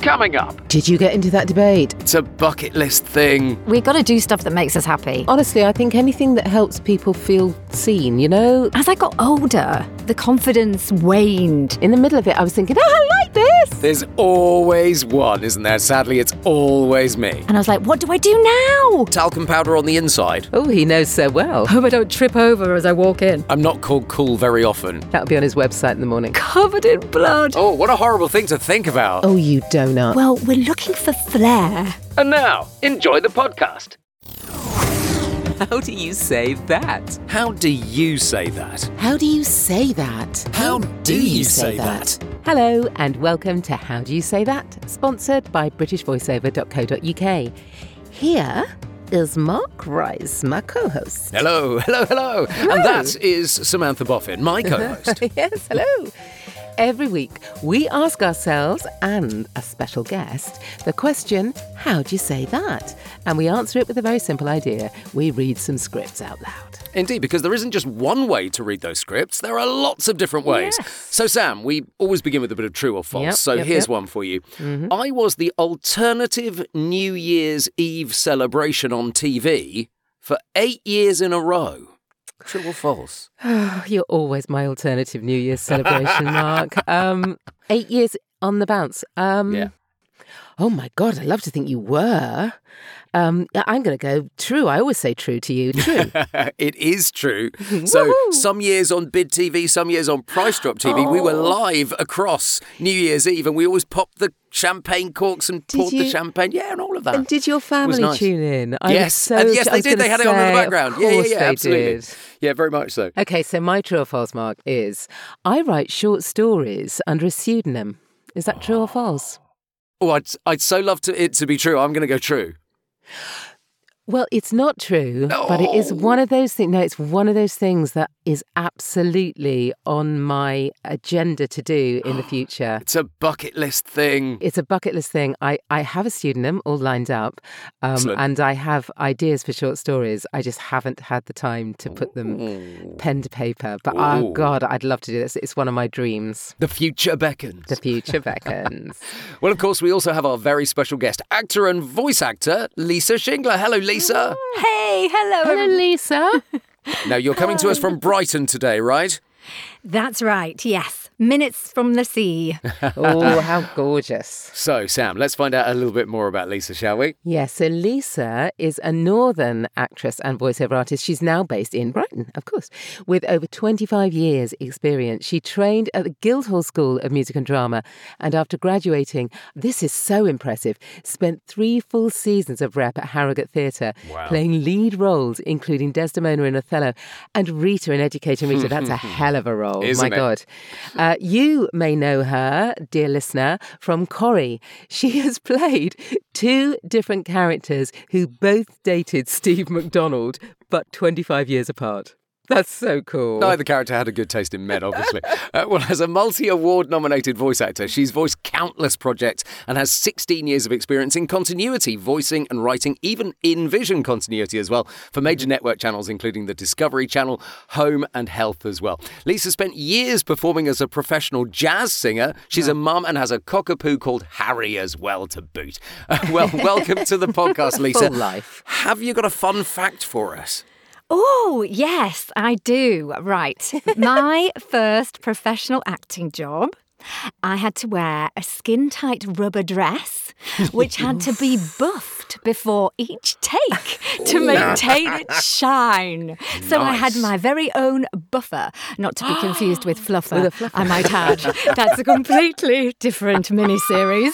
Coming up, Did you get into that debate? it's a bucket list thing. We got to do stuff that makes us happy. Honestly, I think anything that helps people feel seen, you know? As I got older, the confidence waned. In the middle of it, I was thinking, I like this! There's always one, isn't there? Sadly, it's always me. And I was like, what do I do now? Talcum powder on the inside. Oh, he knows so well. Hope I don't trip over as I walk in. I'm not called cool very often. That'll be on his website in the morning. Covered in blood. Oh, what a horrible thing to think about. Oh, you donut. Well, we're looking for flair. And now, enjoy the podcast. How do you say that? How do you say that? How do you say that? How do you say that? Hello and welcome to How Do You Say That, sponsored by BritishVoiceover.co.uk. Here is Mark Rice, my co-host. Hello. And that is Samantha Boffin, my co-host. Yes, hello. Every week, we ask ourselves and a special guest the question, how do you say that? And we answer it with a very simple idea. We read some scripts out loud. Indeed, because there isn't just one way to read those scripts. There are lots of different ways. Yes. So, Sam, we always begin with a bit of true or false. Yep, Here's yep. one for you. Mm-hmm. I was the alternative New Year's Eve celebration on TV for 8 years in a row. True or false? Oh, you're always my alternative New Year's celebration, Mark. 8 years on the bounce. Yeah. Oh, my God, I'd love to think you were. I'm going to go true. I always say true to you. True. It is true. So Woohoo! some years on Bid TV, some years on Price Drop TV, we were live across New Year's Eve and we always popped the champagne corks and poured the you? champagne. Yeah, and all of that. And did your family nice. tune in? Yes, and yes, they did. They had it on in the background. Of course Yeah, they absolutely. did. Yeah, very much so. Okay, so my true or false, Mark, is I write short stories under a pseudonym. Is that true or false? Oh, I'd so love it to be true. I'm going to go true. Well, it's not true, but it is one of those things. No, it's one of those things that is absolutely on my agenda to do in the future. It's a bucket list thing. It's a bucket list thing. I have a pseudonym all lined up, Excellent. and I have ideas for short stories. I just haven't had the time to put them pen to paper. But oh Ooh. God, I'd love to do this. It's one of my dreams. The future beckons. The future beckons. Well, of course, we also have our very special guest, actor and voice actor, Lisa Shingler. Hello, Lisa. Hey, hello. Hello, Lisa. Now, you're coming to us from Brighton today, right? That's right, yes. Minutes from the sea. Oh, how gorgeous. So, Sam, let's find out a little bit more about Lisa, shall we? Yes, so Lisa is a northern actress and voiceover artist. She's now based in Brighton, of course. With over 25 years' experience, she trained at the Guildhall School of Music and Drama, and after graduating, this is so impressive, spent 3 full seasons of rep at Harrogate Theatre, Wow. playing lead roles, including Desdemona in Othello and Rita in Educating Rita. That's a hell of a role, Isn't my it? God. You may know her, dear listener, from Corrie. She has played 2 different characters who both dated Steve McDonald, but 25 years apart. That's so cool. Neither character had a good taste in men, obviously. Well, as a multi-award nominated voice actor, she's voiced countless projects and has 16 years of experience in continuity, voicing and writing, even in vision continuity as well, for major network channels, including the Discovery Channel, Home and Health as well. Lisa spent years performing as a professional jazz singer. She's a mum and has a cockapoo called Harry as well to boot. Well, welcome to the podcast, Lisa. Full life. Have you got a fun fact for us? Oh, yes, I do. Right. My first professional acting job, I had to wear a skin-tight rubber dress, which had to be buffed before each take to maintain its shine. So I had Nice. my very own buffer, not to be confused with fluffer, With a fluffer. I might add. That's a completely different mini-series.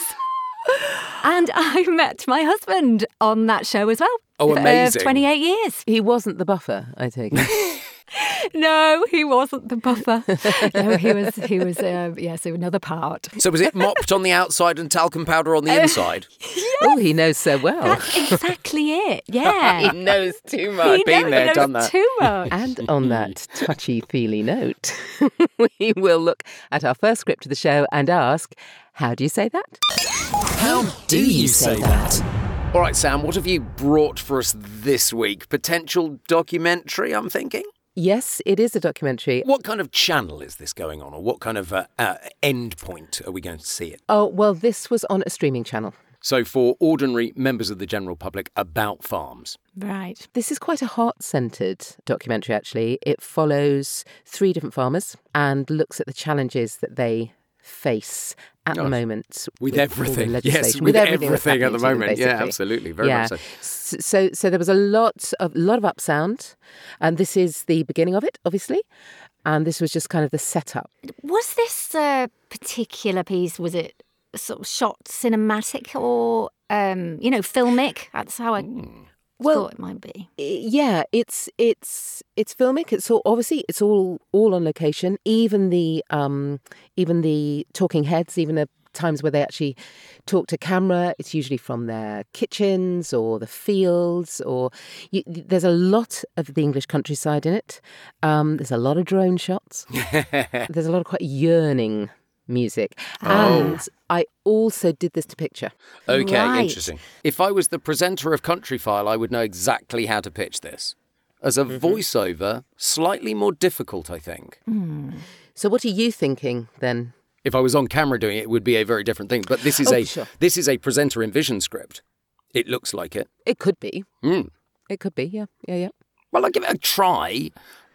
And I met my husband on that show as well. Oh, amazing. For 28 years. He wasn't the buffer, I take it. No, he wasn't the buffer. No, he was yes, another part. So was it mopped on the outside and talcum powder on the inside? Oh, he knows so well. That's exactly it. Yeah. He knows too He much. been there, knows done that. too much. And on that touchy-feely note, we will look at our first script of the show and ask, how do you say that? How do you say that? All right, Sam, what have you brought for us this week? Potential documentary, I'm thinking? Yes, it is a documentary. What kind of channel is this going on, or what kind of end point are we going to see it? Oh, well, this was on a streaming channel. So for ordinary members of the general public about farms. Right. This is quite a heart-centred documentary, actually. It follows 3 different farmers and looks at the challenges that they face at the moment. With everything. Yes, with everything that's at the happening to moment. them, Yeah, basically. absolutely. Very much so. So there was a lot of upsound, and this is the beginning of it, obviously. And this was just kind of the setup. Was this particular piece, was it sort of shot cinematic or, filmic? That's how I thought it might be. Yeah, it's filmic. It's all on location. Even the talking heads, even the times where they actually talk to camera, it's usually from their kitchens or the fields, or there's a lot of the English countryside in it. There's a lot of drone shots. There's a lot of quite yearning music. And I also did this to picture. Okay, Right. interesting. If I was the presenter of Countryfile, I would know exactly how to pitch this. As a voiceover, slightly more difficult, I think. So what are you thinking then? If I was on camera doing it, it would be a very different thing. But this is this is a presenter in Vision script. It looks like it. It could be. It could be, yeah. Well, I'll give it a try.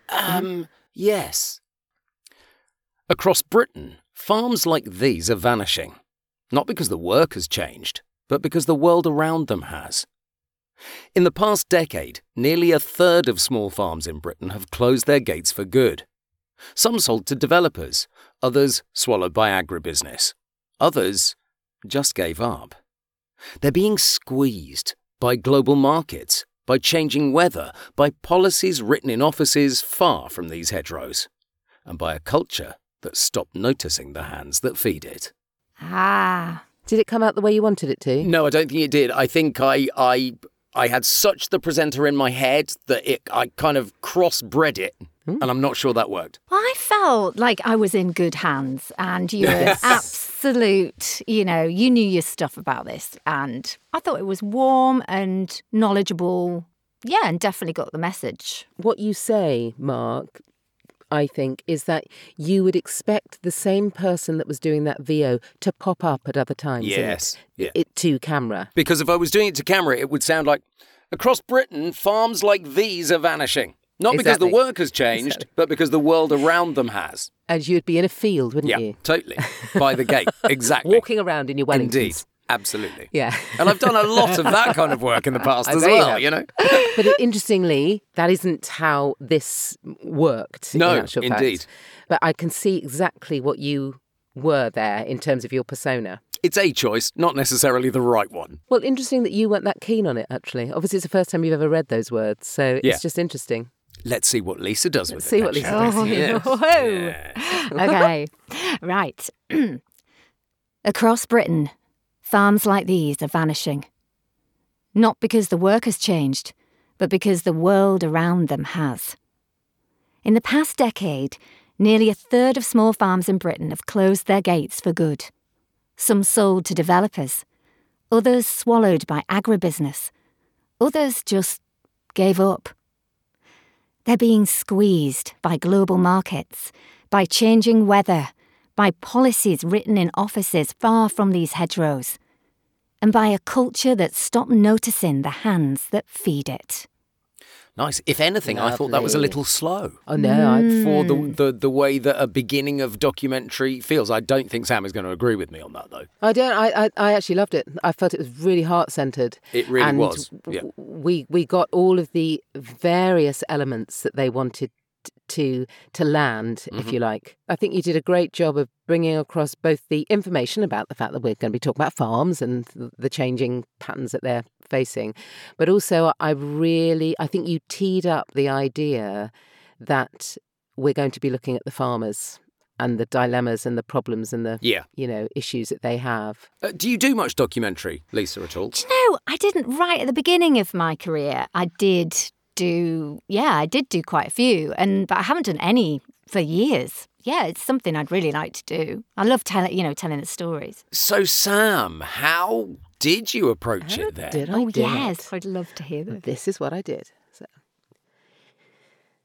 Yes. Across Britain, farms like these are vanishing. Not because the work has changed, but because the world around them has. In the past decade, nearly a third of small farms in Britain have closed their gates for good. Some sold to developers, others swallowed by agribusiness. Others just gave up. They're being squeezed by global markets, by changing weather, by policies written in offices far from these hedgerows, and by a culture that stopped noticing the hands that feed it. Did it come out the way you wanted it to? No, I don't think it did. I think I had such the presenter in my head that I kind of crossbred it, and I'm not sure that worked. Well, I felt like I was in good hands, and you were absolute, you knew your stuff about this, and I thought it was warm and knowledgeable, and definitely got the message. What you say, Mark, I think, is that you would expect the same person that was doing that VO to pop up at other times. Yes. It to camera. Because if I was doing it to camera, it would sound like, across Britain, farms like these are vanishing. Not because the work has changed, but because the world around them has. As you'd be in a field, wouldn't you? Yeah, totally. By the gate. Exactly. Walking around in your Wellingtons. Indeed. Absolutely. Yeah. And I've done a lot of that kind of work in the past as well, But interestingly, that isn't how this worked. No, in actual indeed. fact. But I can see exactly what you were there in terms of your persona. It's a choice, not necessarily the right one. Well, interesting that you weren't that keen on it, actually. Obviously, it's the first time you've ever read those words, so it's just interesting. Let's see what Lisa does with it. See what Lisa does. Okay. Right. Across Britain, farms like these are vanishing. Not because the work has changed, but because the world around them has. In the past decade, nearly a third of small farms in Britain have closed their gates for good. Some sold to developers, others swallowed by agribusiness, others just gave up. They're being squeezed by global markets, by changing weather, by policies written in offices far from these hedgerows, and by a culture that stopped noticing the hands that feed it. Nice. If anything, I thought that was a little slow. Oh, no. For the way that a beginning of documentary feels. I don't think Sam is going to agree with me on that, though. I don't. I actually loved it. I felt it was really heart-centred. It really was. Yeah. We got all of the various elements that they wanted to land, if you like. I think you did a great job of bringing across both the information about the fact that we're going to be talking about farms and the changing patterns that they're facing, but also I think you teed up the idea that we're going to be looking at the farmers and the dilemmas and the problems and the issues that they have. Do you do much documentary, Lisa, at all? Do you know, I didn't right at the beginning of my career. I did do quite a few, but I haven't done any for years. Yeah, it's something I'd really like to do. I love telling the stories. So, Sam, how did you approach it then? Yes, I'd love to hear that. This is what I did. So,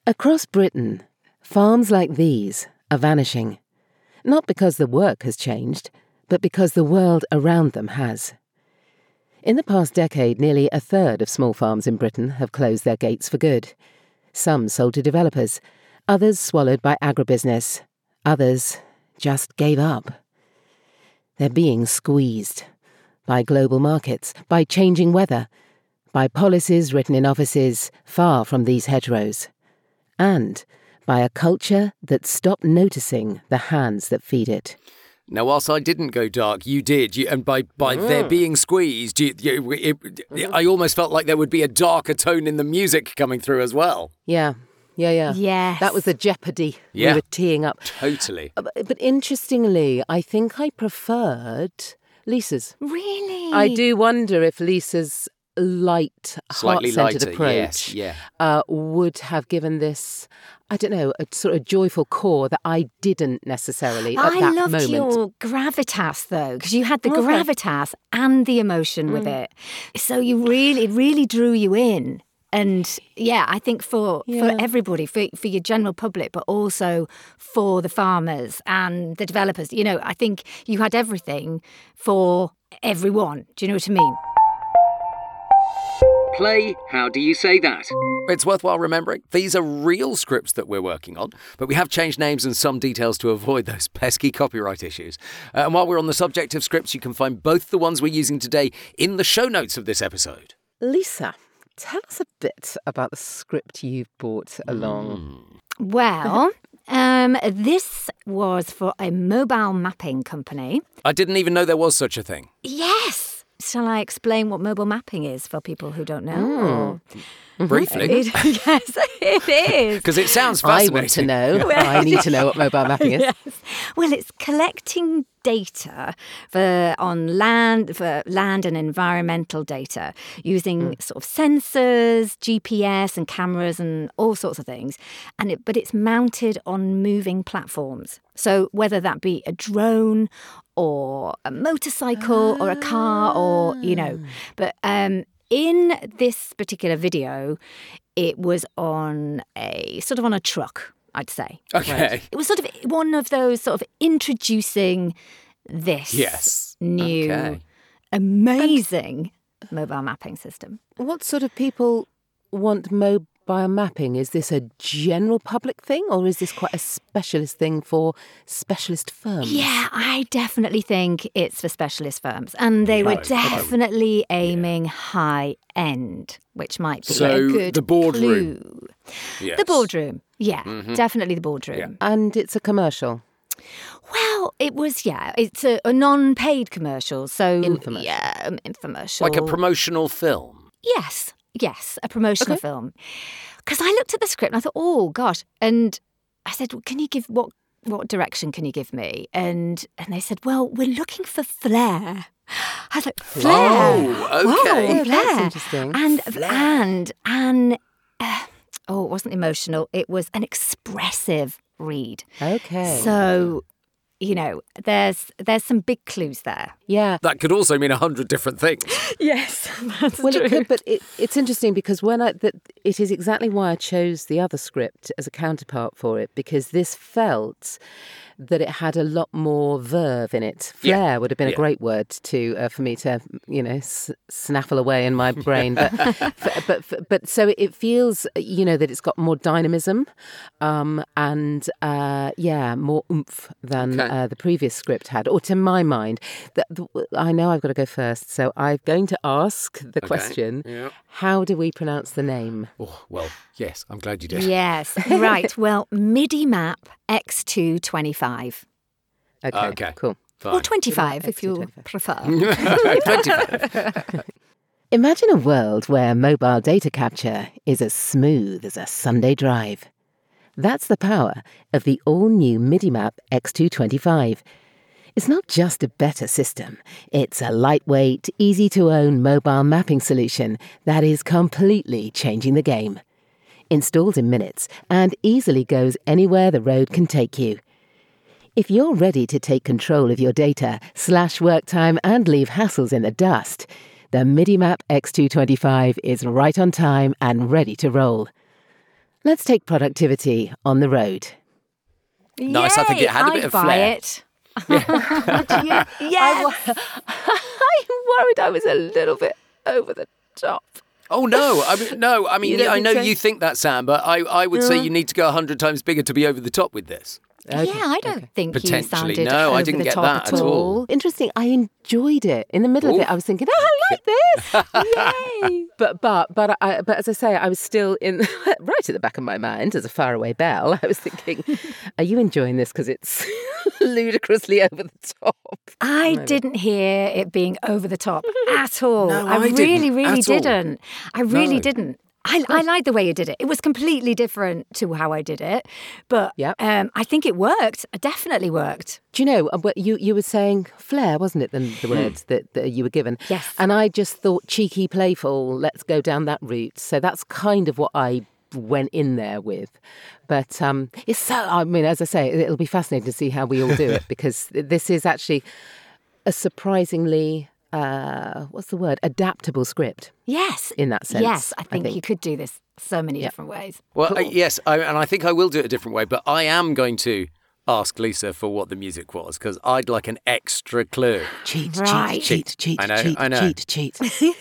Across Britain, farms like these are vanishing. Not because the work has changed, but because the world around them has. In the past decade, nearly a third of small farms in Britain have closed their gates for good. Some sold to developers, others swallowed by agribusiness, others just gave up. They're being squeezed by global markets, by changing weather, by policies written in offices far from these hedgerows, and by a culture that stopped noticing the hands that feed it. Now, whilst I didn't go dark, you did. And by there being squeezed, I almost felt like there would be a darker tone in the music coming through as well. Yeah. Yes. That was the jeopardy we were teeing up. Totally. But interestingly, I think I preferred Lisa's. Really? I do wonder if Lisa's slightly heart-centered lighter, approach yes, would have given this, I don't know, a sort of joyful core that I didn't necessarily at that moment. I loved your gravitas, though, because you had the gravitas and the emotion with it. So it really drew you in. And yeah, I think for everybody, for your general public, but also for the farmers and the developers, I think you had everything for everyone. Do you know what I mean? Play, how do you say that? It's worthwhile remembering, these are real scripts that we're working on, but we have changed names and some details to avoid those pesky copyright issues. And while we're on the subject of scripts, you can find both the ones we're using today in the show notes of this episode. Lisa, tell us a bit about the script you've brought along. Well, this was for a mobile mapping company. I didn't even know there was such a thing. Yes. Shall I explain what mobile mapping is for people who don't know? Briefly. Yes, it is. Because it sounds fascinating. I want to know. I need to know what mobile mapping is. Yes. Well, it's collecting data for land and environmental data using sort of sensors, GPS and cameras and all sorts of things. But it's mounted on moving platforms. So whether that be a drone or a motorcycle or a car or, but in this particular video, it was on a truck, I'd say. Okay. Right? It was sort of one of those sort of introducing this new amazing mobile mapping system. What sort of people want mobile mapping? Is this a general public thing or is this quite a specialist thing for specialist firms? Yeah, I definitely think it's for specialist firms. And they were definitely aiming high end, which might be a good the boardroom. clue. Yes. The boardroom. Yeah, definitely the boardroom. Yeah. And it's a commercial. Well, it was, it's a non-paid commercial. So infomercial. Yeah, infomercial. Like a promotional film. Yes, a promotional film. Because I looked at the script and I thought, oh, gosh. And I said, well, can you give, what direction can you give me? And they said, well, we're looking for flair. I was like, flair? Oh, okay. Whoa, flair. That's interesting. And it wasn't emotional. It was an expressive read. Okay. So, there's some big clues there. Yeah. That could also mean 100 different things. Yes, that's Well, true. it could, but it's interesting because it is exactly why I chose the other script as a counterpart for it, because this felt that it had a lot more verve in it. Flair would have been a great word for me to snaffle away in my brain, but so it feels that it's got more dynamism, and more oomph than the previous script had, or to my mind. I know I've got to go first, so I'm going to ask the question: how do we pronounce the name? Oh, well, yes, I'm glad you did. Yes, right. Well, MIDI map X225. Okay, cool. Fine. Or 25 if you prefer. 25. Imagine a world where mobile data capture is as smooth as a Sunday drive. That's the power of the all-new MIDIMAP X225. It's not just a better system, it's a lightweight, easy-to-own mobile mapping solution that is completely changing the game. Installed in minutes and easily goes anywhere the road can take you. If you're ready to take control of your data, slash work time and leave hassles in the dust, the MIDIMAP X225 is right on time and ready to roll. Let's take productivity on the road. Nice, I think it had a bit of buy flair. it. Yes. I'm worried I was a little bit over the top. Oh, no. I mean, You don't I think know so? you think that, Sam, but I would say you need to go 100 times bigger to be over the top with this. Okay. Yeah, I don't think you Potentially, sounded no, I over didn't the get top that at all. Interesting. I enjoyed it. In the middle of it, I was thinking, "Oh, I like this, yay!" But as I say, I was still in right at the back of my mind as a faraway bell. I was thinking, "Are you enjoying this because it's ludicrously over the top?" I didn't hear it being over the top at all. No, I I didn't really at all. didn't. I really No. didn't. I like the way you did it. It was completely different to how I did it, but Yep. I think it worked. It definitely worked. Do you know, you were saying flair, wasn't it, the words that you were given? Yes. And I just thought cheeky, playful, let's go down that route. So that's kind of what I went in there with. But it's so, I mean, as I say, it'll be fascinating to see how we all do it, because this is actually a surprisingly, what's the word, adaptable script. Yes. In that sense, Yes, I I think think. you could do this so many different ways. Well, Cool. yes, and I think I will do it a different way, but I am going to ask Lisa for what the music was, because I'd like an extra clue. Cheat, Right. cheat. I know. Cheat.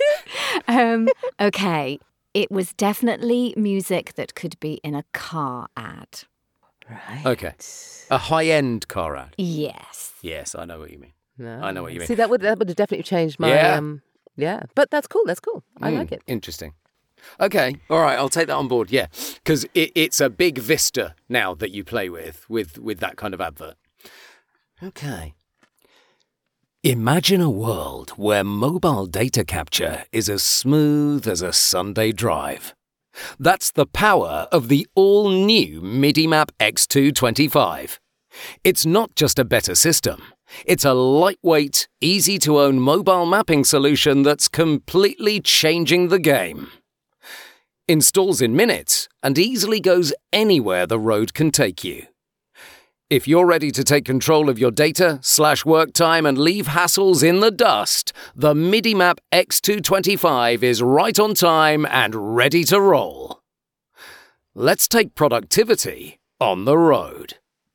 Okay. It was definitely music that could be in a car ad. Right. Okay. A high-end car ad. Yes. Yes, I know what you mean. No. I know what you mean. See, that would have definitely changed my, Yeah. yeah. But that's cool. I like it. Interesting. Okay, all right, I'll take that on board, yeah. Because it's a big vista now that you play with that kind of advert. Okay. Imagine a world where mobile data capture is as smooth as a Sunday drive. That's the power of the all-new MIDIMAP X225. It's not just a better system. It's a lightweight, easy-to-own mobile mapping solution that's completely changing the game. Installs in minutes and easily goes anywhere the road can take you. If you're ready to take control of your data, slash work time and leave hassles in the dust, the MIDIMAP X225 is right on time and ready to roll. Let's take productivity on the road.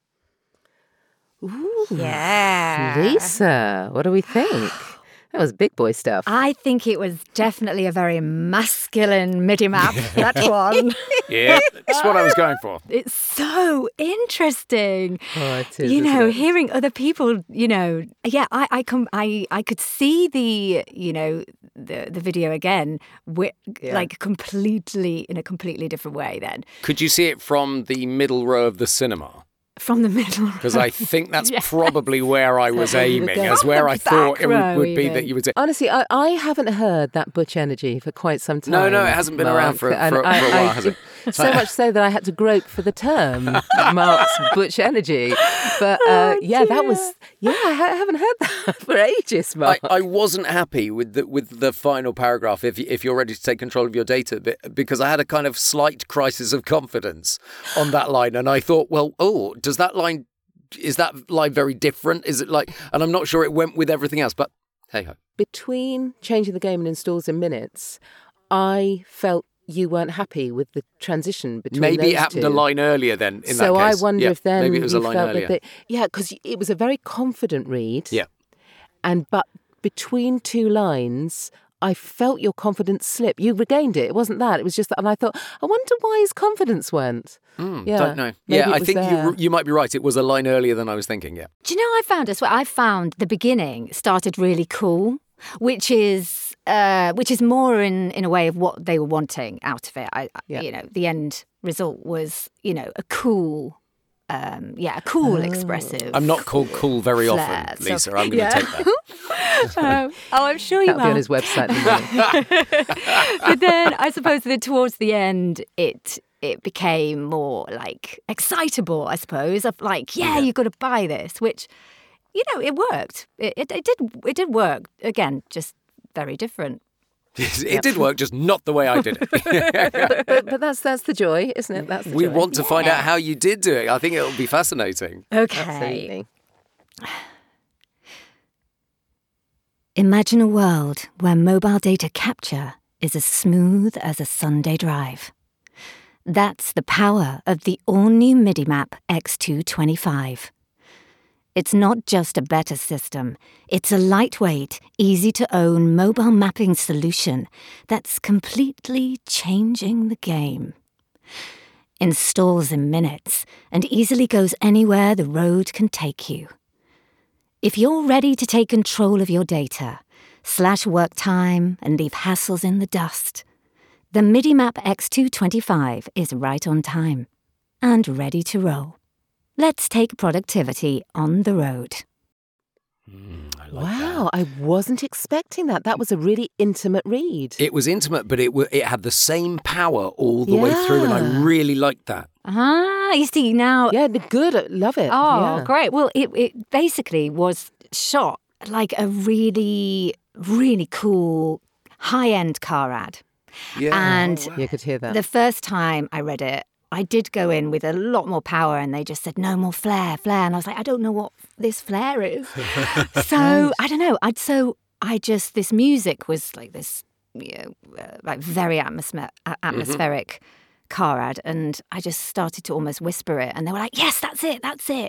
Ooh. Yeah. Lisa, what do we think? That was big boy stuff. I think it was definitely a very masculine MIDI map, that one. Yeah, that's what I was going for. It's so interesting. Oh, it is, You isn't know, it? hearing other people, yeah, I could see the video again, like completely in a completely different way then. Could you see it from the middle row of the cinema? From the middle. Because I think that's Yes. probably where I was where you were aiming, going. as where I From the thought back it row would be even. that you would say. Honestly, I haven't heard that Butch energy for quite some time. No, it hasn't been around for a And while, has it? So much so that I had to grope for the term, Mark's Butch energy. But I haven't heard that for ages, Mark. I wasn't happy with the final paragraph. If you're ready to take control of your data, because I had a kind of slight crisis of confidence on that line, and I thought, is that line very different? Is it like? And I'm not sure it went with everything else. But hey ho. Between changing the game and installs in minutes, I felt you weren't happy with the transition between Maybe those it happened two. a line earlier then. In So that case. I wonder Yeah, if then maybe it was a you line felt earlier. that because it was a very confident read. Yeah. But between two lines, I felt your confidence slip. You regained it. It wasn't that. It was just that. And I thought, I wonder why his confidence went. Don't know. maybe Yeah, it I was think there. you might be right. It was a line earlier than I was thinking. Yeah. Do you know what I found as well? I found the beginning started really cool, which is more in a way of what they were wanting out of it. The end result was, a cool, expressive. I'm not called cool very Flair. often, So- Lisa. I'm going to take that. I'm sure you That'll be on will. his website in the morning. But then I suppose that towards the end, it became more like excitable, I suppose, of like, you've got to buy this, which, it worked. It did work. Again, just very different. It did work, just not the way I did it. but that's the joy, isn't it? That's the We joy. want to find out how you did do it. I think it'll be fascinating. Okay. Absolutely. Imagine a world where mobile data capture is as smooth as a Sunday drive. That's the power of the all-new MIDIMAP X225. It's not just a better system, it's a lightweight, easy-to-own mobile mapping solution that's completely changing the game. Installs in minutes and easily goes anywhere the road can take you. If you're ready to take control of your data, slash work time and leave hassles in the dust, the MIDIMAP X225 is right on time and ready to roll. Let's take productivity on the road. I like Wow, that. I wasn't expecting that. That was a really intimate read. It was intimate, but it had the same power all the way through, and I Yeah. really liked that. You see now. Yeah, good. Love it. Oh, Yeah. great. Well, it basically was shot like a really, really cool high-end car ad. Yeah. And You could hear that. the first time I read it, I did go in with a lot more power, and they just said, no more flair. And I was like, I don't know what this flair is. So, I don't know. This music was like this, like very atmospheric car ad. And I just started to almost whisper it. And they were like, yes, that's it.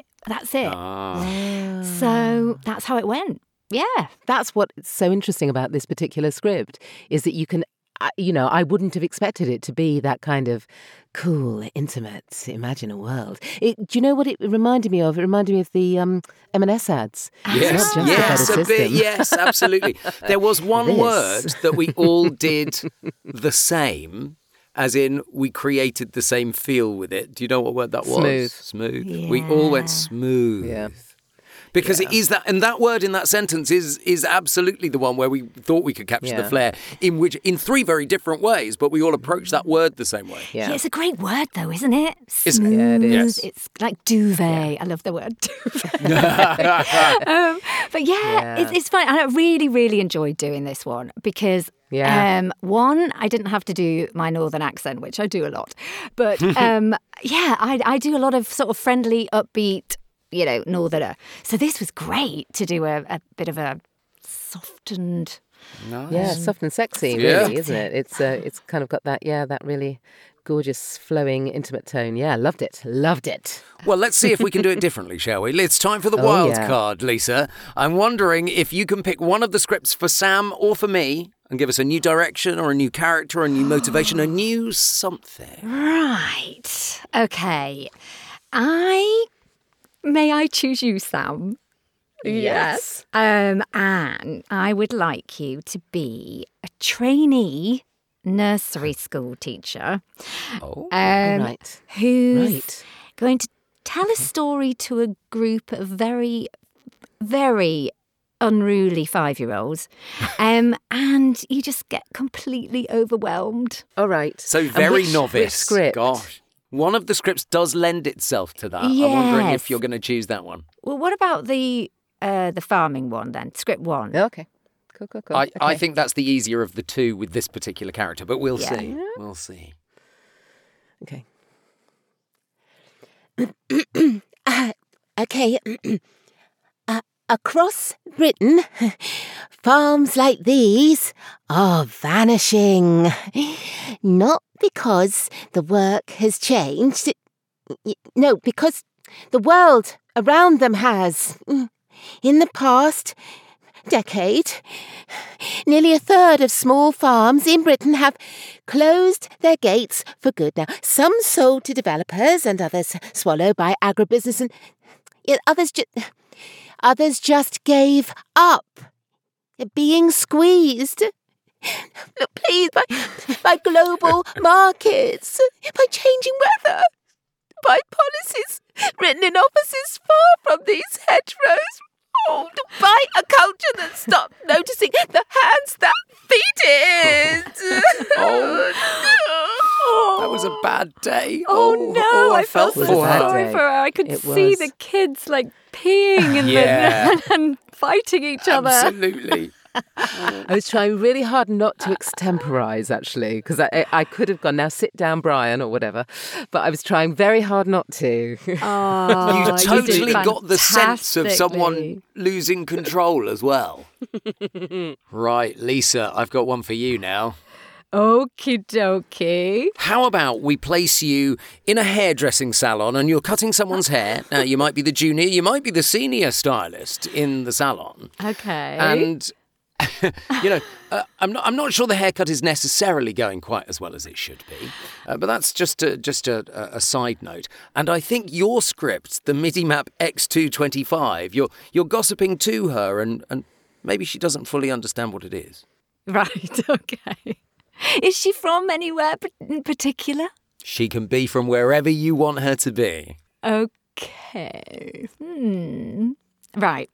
Ah. So that's how it went. Yeah. That's what's so interesting about this particular script is that you can, I wouldn't have expected it to be that kind of cool, intimate, imagine a world. Do you know what it reminded me of? It reminded me of the M&S ads. Yes, It's not just yes, about a bit. system. Yes, absolutely. There was one This. word that we all did the same, as in we created the same feel with it. Do you know what word that was? Smooth. Smooth. We all went Yeah. smooth. Yeah. Because it is that, and that word in that sentence is absolutely the one where we thought we could capture the Yeah. flair in three very different ways, but we all approached that word the same way. Yeah. Yeah, it's a great word, though, isn't it? Isn't it? Smooth. Yeah, it is. Yes. It's like duvet. I love the word duvet. But Yeah. it's fun. And I really, really enjoyed doing this one because, Yeah. one, I didn't have to do my northern accent, which I do a lot. But, I do a lot of sort of friendly, upbeat, northerner. So this was great to do a bit of a softened... Nice. Yeah, soft and sexy, Yeah. really, isn't it? It's kind of got that really gorgeous, flowing, intimate tone. Yeah, loved it. Well, let's see if we can do it differently, shall we? It's time for the Oh, wild yeah. card, Lisa. I'm wondering if you can pick one of the scripts for Sam or for me and give us a new direction or a new character, a new motivation, a new something. Right. Okay. May I choose you, Sam? Yes. And I would like you to be a trainee nursery school teacher. Oh. Right. Who's Right. going to tell a story to a group of very, very unruly 5-year-olds. And you just get completely overwhelmed. All right. So And very which novice. script? Gosh. One of the scripts does lend itself to that. I'm wondering if Yes. you're going to choose that one. Well, what about the farming one then? Script 1. Okay. Cool. I Okay. think that's the easier of the two with this particular character, but we'll Yeah. see. We'll see. Okay. Okay. Across Britain, farms like these are vanishing. Not because the work has changed. No, because the world around them has. In the past decade, nearly a third of small farms in Britain have closed their gates for good. Now, some sold to developers and others swallowed by agribusiness, and yet others just gave up. They're being squeezed. Look, please, by global markets, by changing weather, by policies written in offices far from these hedgerows, by a culture that stopped noticing the hands that feed it. Oh, that was a bad day. Oh, no, I felt It was so a bad sorry day. for her. I could It see was. the kids like peeing and, Yeah. and fighting each other. Absolutely. I was trying really hard not to extemporize, actually, because I could have gone, now sit down, Brian, or whatever. But I was trying very hard not to. Oh, You did totally got the sense of someone fantastically. losing control as well. Right, Lisa, I've got one for you now. Okie dokie. How about we place you in a hairdressing salon and you're cutting someone's hair? Now, you might be the junior, you might be the senior stylist in the salon. Okay. And, I'm not sure the haircut is necessarily going quite as well as it should be. But that's just a side note. And I think your script, the MIDI-Map X225, you're gossiping to her and maybe she doesn't fully understand what it is. Right, okay. Is she from anywhere in particular? She can be from wherever you want her to be. Okay. Right.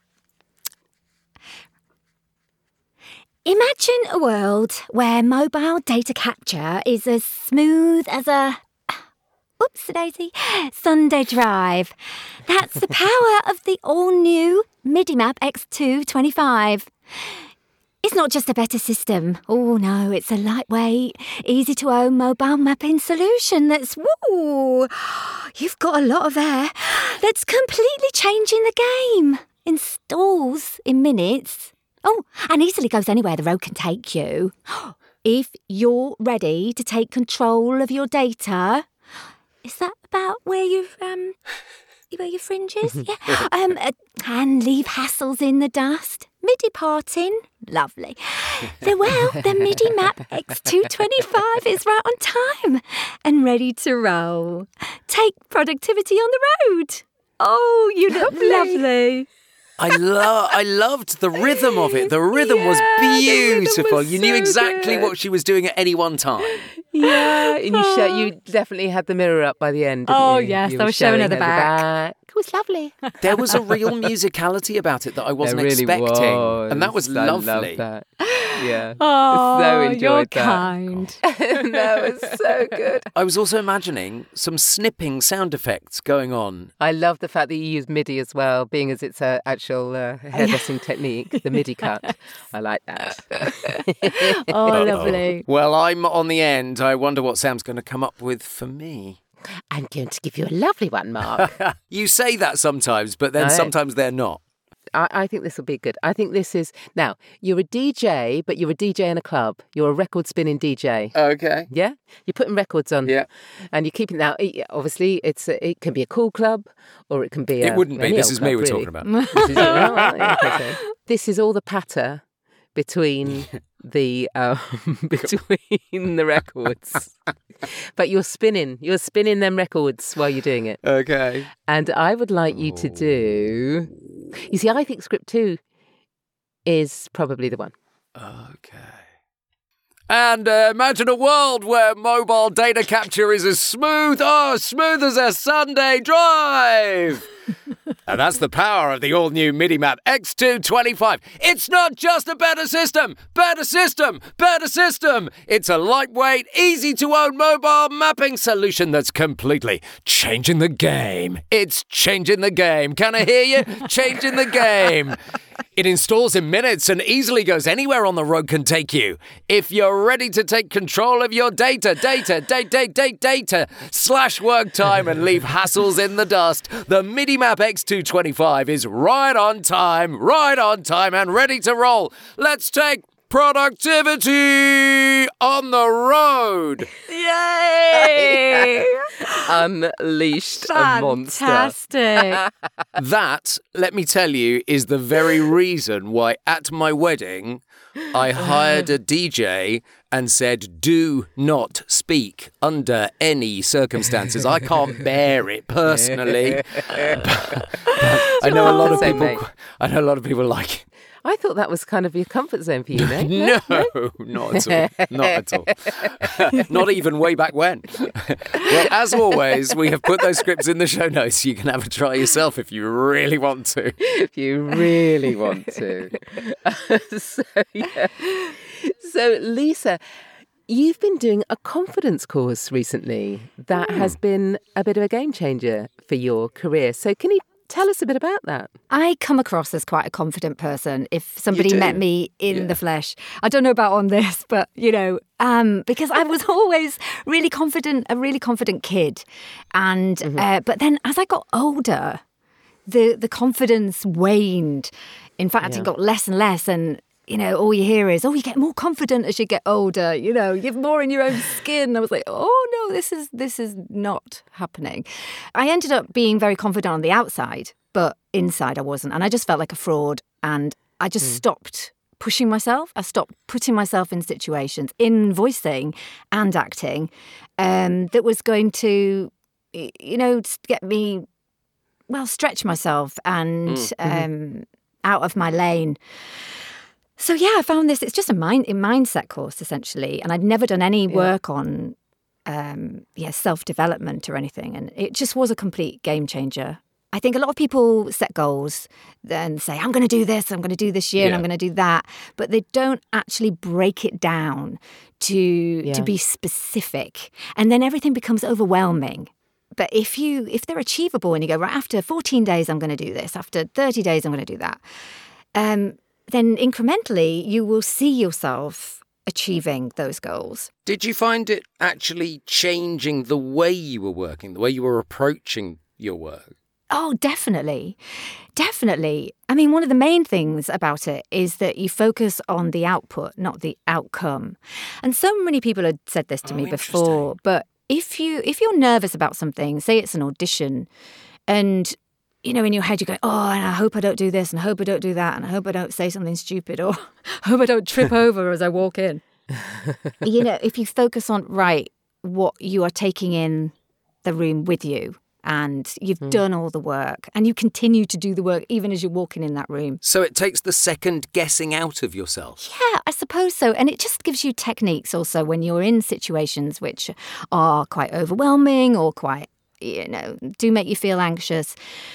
Imagine a world where mobile data capture is as smooth as a... Oops-a-daisy. Sunday drive. That's the power of the all-new MIDI-Map X225. It's not just a better system. Oh, no, it's a lightweight, easy-to-own mobile mapping solution that's, woo, you've got a lot of air, that's completely changing the game. Installs in minutes. Oh, and easily goes anywhere the road can take you. If you're ready to take control of your data... Is that about where your fringe is? Yeah. And leave hassles in the dust. MIDI parting. Lovely. The MIDI-Map X225 is right on time and ready to roll. Take productivity on the road. Oh, you look lovely. I loved the rhythm of it. The rhythm was beautiful. You knew exactly what she was doing at any one time. Yeah, and you definitely had the mirror up by the end, didn't you? Yes, you I was showing her the back. It was lovely. There was a real musicality about it that I wasn't expecting. Was. And that was lovely. I love that. Yeah. Oh, so enjoyed you're that. kind. That was so good. I was also imagining some snipping sound effects going on. I love the fact that you use MIDI as well, being as it's an actual hairdressing technique, the MIDI cut. I like that. Oh, lovely. Well, I'm on the end. I wonder what Sam's going to come up with for me. I'm going to give you a lovely one, Mark. You say that sometimes, but then sometimes they're not. I think this will be good. I think this is... Now, you're a DJ, but you're a DJ in a club. You're a record spinning DJ. Okay. Yeah? You're putting records on. Yeah. And you're keeping... Now, obviously, it can be a cool club, or it can be It wouldn't be. This is me we're talking about. This is all the patter between the between the records. But you're spinning them records while you're doing it. Okay. And I would like you to do... You see, I think script 2 is probably the one. Okay. And imagine a world where mobile data capture is as smooth as a Sunday drive. And that's the power of the all-new MIDI-Map X225. It's not just a better system. It's a lightweight, easy-to-own mobile mapping solution that's completely changing the game. It's changing the game. Can I hear you? Changing the game. It installs in minutes and easily goes anywhere on the road can take you. If you're ready to take control of your data, slash work time and leave hassles in the dust, the MIDI-Map X225 is right on time and ready to roll. Let's take productivity on the road. Yay! Unleashed a monster. Fantastic. That, let me tell you, is the very reason why at my wedding I hired a DJ and said, do not speak under any circumstances. I can't bear it personally. But I know a lot of people like it. I thought that was kind of your comfort zone for you, mate. No, not at all. Not even way back when. Well, as always, we have put those scripts in the show notes. You can have a try yourself if you really want to. If you really want to. So, Lisa, you've been doing a confidence course recently that has been a bit of a game changer for your career. So can you tell us a bit about that? I come across as quite a confident person if somebody met me in the flesh. I don't know about on this, but, because I was always a really confident kid. And but then as I got older, the confidence waned. In fact, it got less and less. And all you hear is, you get more confident as you get older, you're more in your own skin. I was like, oh no, this is not happening. I ended up being very confident on the outside, but inside I wasn't. And I just felt like a fraud. And I just stopped pushing myself. I stopped putting myself in situations in voicing and acting that was going to, get me, stretch myself and out of my lane. So, I found this. It's just a mindset course, essentially. And I'd never done any work on self-development or anything. And it just was a complete game changer. I think a lot of people set goals and say, I'm going to do this year and I'm going to do that. But they don't actually break it down to be specific. And then everything becomes overwhelming. But if they're achievable and you go, right, after 14 days, I'm going to do this. After 30 days, I'm going to do that. Then incrementally, you will see yourself achieving those goals. Did you find it actually changing the way you were working, the way you were approaching your work? Oh, definitely. Definitely. I mean, one of the main things about it is that you focus on the output, not the outcome. And so many people had said this to me before, but if you're nervous about something, say it's an audition, and in your head you go, and I hope I don't do this, and I hope I don't do that, and I hope I don't say something stupid, or I hope I don't trip over as I walk in. If you focus on, what you are taking in the room with you, and you've done all the work, and you continue to do the work even as you're walking in that room. So it takes the second guessing out of yourself. Yeah, I suppose so. And it just gives you techniques also when you're in situations which are quite overwhelming or quite, do make you feel anxious.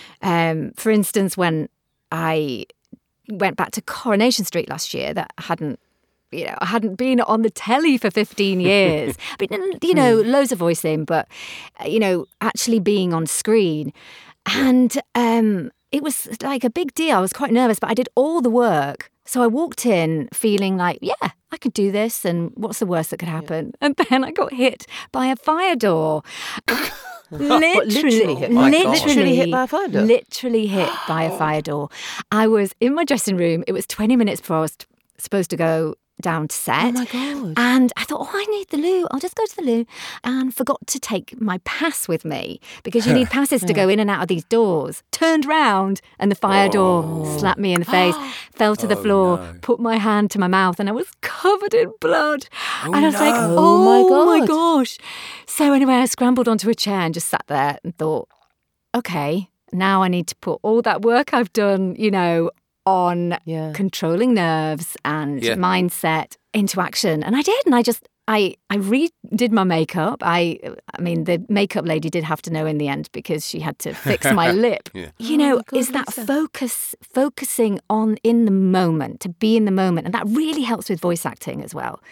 For instance, when I went back to Coronation Street last year, that I hadn't been on the telly for 15 years. But, loads of voicing, but, actually being on screen. And it was like a big deal. I was quite nervous, but I did all the work. So I walked in feeling like, I could do this. And what's the worst that could happen? And then I got hit by a fire door. Literally hit by a fire door? Literally hit by a fire door. I was in my dressing room. It was 20 minutes before I was supposed to go down to set. Oh my God. And I thought, I need the loo. I'll just go to the loo. And forgot to take my pass with me because you need passes to go in and out of these doors. Turned round and the fire door slapped me in the face, fell to the floor, put my hand to my mouth, and I was covered in blood. And I was like, oh my gosh. So anyway, I scrambled onto a chair and just sat there and thought, okay, now I need to put all that work I've done, on controlling nerves and mindset into action. And I did. And I redid my makeup. I mean, the makeup lady did have to know in the end because she had to fix my lip. Is that focusing on in the moment, to be in the moment. And that really helps with voice acting as well.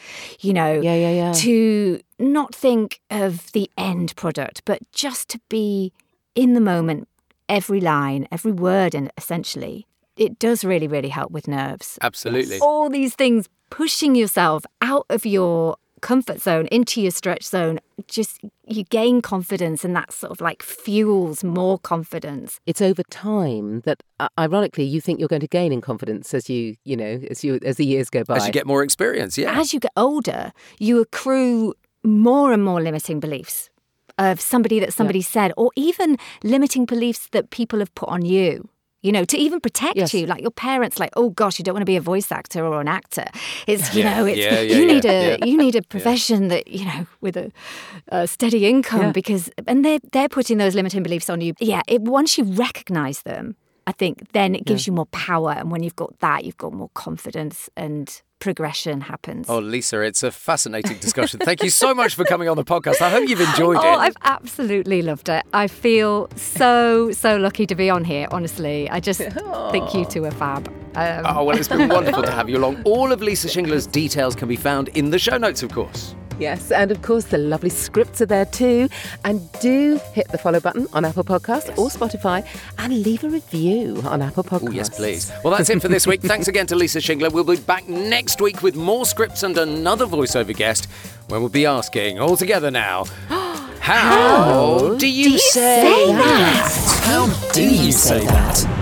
To not think of the end product, but just to be in the moment, every line, every word, and essentially. It does really, really help with nerves. Absolutely. All these things, pushing yourself out of your comfort zone into your stretch zone, just you gain confidence, and that sort of like fuels more confidence. It's over time that, ironically, you think you're going to gain in confidence as the years go by. As you get more experience, As you get older, you accrue more and more limiting beliefs of somebody said, or even limiting beliefs that people have put on you. To even protect you, like your parents, like, oh gosh, you don't want to be a voice actor or an actor. It's, you need a profession that, with a steady income because, and they're putting those limiting beliefs on you. Yeah, once you recognise them, I think then it gives you more power. And when you've got that, you've got more confidence and progression happens. Oh, Lisa, it's a fascinating discussion. Thank you so much for coming on the podcast. I hope you've enjoyed it. Oh, I've absolutely loved it. I feel so lucky to be on here, honestly. I just think you two are fab. Well, it's been wonderful to have you along. All of Lisa Shingler's details can be found in the show notes, of course. Yes, and of course the lovely scripts are there too. And do hit the follow button on Apple Podcasts or Spotify and leave a review on Apple Podcasts. Oh, yes, please. Well, that's it for this week. Thanks again to Lisa Shingler. We'll be back next week with more scripts and another voiceover guest when we'll be asking, all together now, how do you say that? How do you say that?